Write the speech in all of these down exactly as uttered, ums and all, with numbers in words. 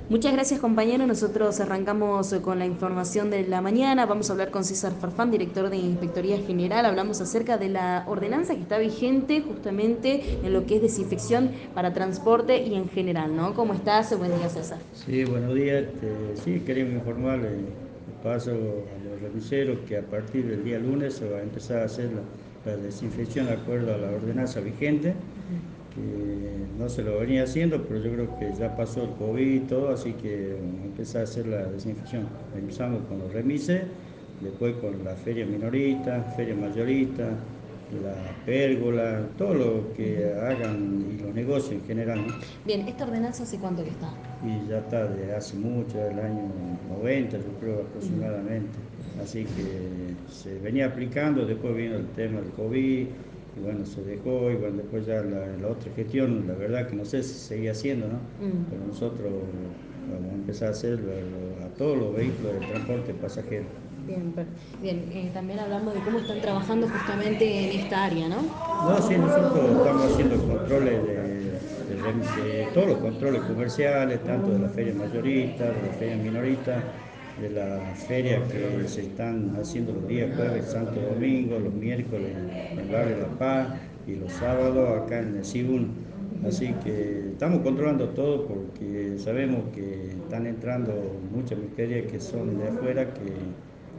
Muchas gracias, compañero. Nosotros arrancamos con la información de la mañana. Vamos a hablar con César Farfán, director de Inspectoría General. Hablamos acerca de la ordenanza que está vigente justamente en lo que es desinfección para transporte y en general, ¿no? ¿Cómo estás? Buen día, César. Sí, buenos días. Este, sí, queríamos informarle de paso a los remiseros que a partir del día lunes se va a empezar a hacer la, la desinfección de acuerdo a la ordenanza vigente, que no se lo venía haciendo, pero yo creo que ya pasó el COVID y todo, así que vamos a empezar a hacer la desinfección. Empezamos con los remises, después con la feria minorista, feria mayorista, la pérgola, todo lo que hagan y los negocios en general, ¿no? Bien, ¿esta ordenanza hace cuánto que está? Y ya está de hace mucho, del año noventa yo creo aproximadamente. Así que se venía aplicando, después vino el tema del COVID, y bueno, se dejó, y bueno, después ya la, la otra gestión, la verdad que no sé si seguía haciendo, ¿no? Mm. Pero nosotros vamos a empezar a hacerlo a todos los vehículos de transporte pasajero. Bien, per- bien. Eh, también hablamos de cómo están trabajando justamente en esta área, ¿no? No, sí, nosotros estamos haciendo controles de, de rem- de todos los controles comerciales, tanto de la feria mayorista, de la feria minorista, de la feria que se están haciendo los días jueves, santo domingo, los miércoles en el barrio La Paz y los sábados acá en el C I uno. Así que estamos controlando todo porque sabemos que están entrando muchas mercaderías que son de afuera que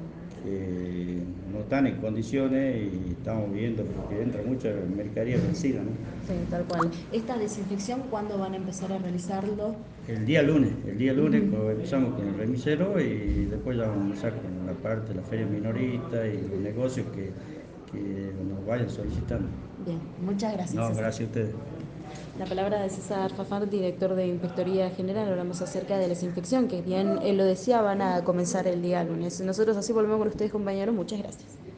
que no están en condiciones y estamos viendo porque entra mucha mercadería vencida, ¿no? Sí, tal cual. ¿Esta desinfección cuándo van a empezar a realizarlo? El día lunes, el día lunes Ujú. co- empezamos con el remisero y después ya vamos a empezar con la parte de la feria minorista y los negocios que, que nos vayan solicitando. Bien, muchas gracias, No, César. gracias a ustedes. La palabra de César Fafar, director de Inspectoría General. Hablamos acerca de la desinfección, que bien él lo decía, van a comenzar el día lunes. Nosotros así volvemos con ustedes, compañeros. Muchas gracias.